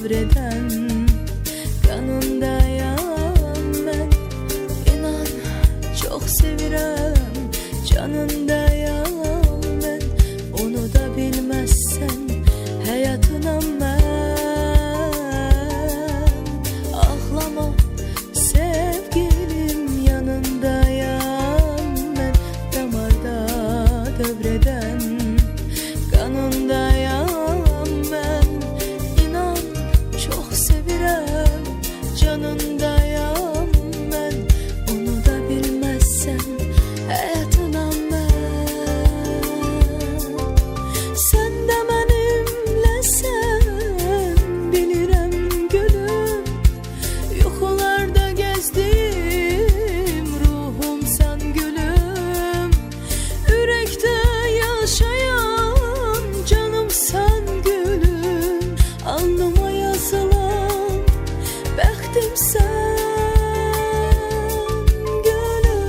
devreden. Kanındayam ben, inan çok sevirəm. Canındayam ben, onu da bilmezsen hayatınam ben. Ağlama sevgilim, yanındayam ben, damarda devreden. Kanındayam ben, inan çok sevirəm. Canındayam ben, onu da bilmezsen hayatınam ben. Sen de benimlesən, bilirəm gülüm. Yuxularda gezdim, ruhumsan gülüm. Ürəkdə yaşayan canımsan gülüm. Alnıma yazılan bəxtimsən gülüm.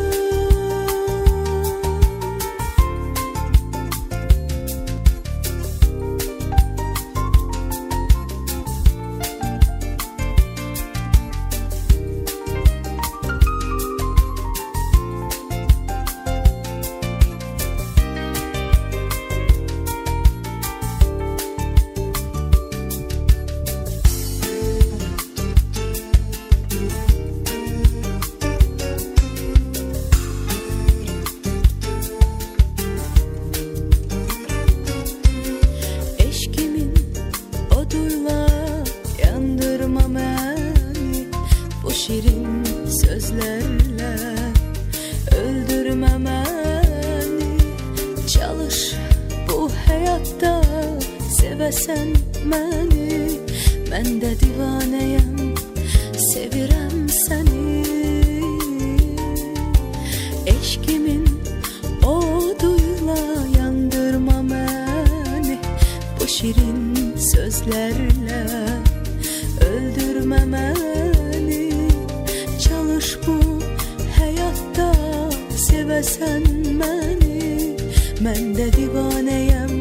Eşkimin oduyla yandırma beni, bu şirin sözlerle öldürme beni. Çalış bu hayatta, sevesen beni. Ben de divaneyim, sevirem seni. Eşkimin oduyla yandırma beni, bu şirin sözlerle öldürme beni. Çalış bu hayatta, sevesen beni. Ben de divaneyim,